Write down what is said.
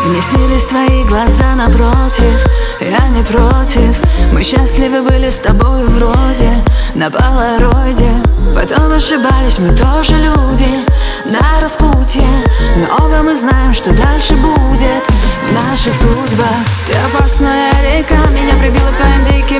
Мне снились твои глаза напротив, я не против. Мы счастливы были с тобой вроде на полароиде. Потом ошибались, мы тоже люди на распутье. Но оба мы знаем, что дальше будет в наших судьбах. Ты опасная река, меня прибила к твоим диким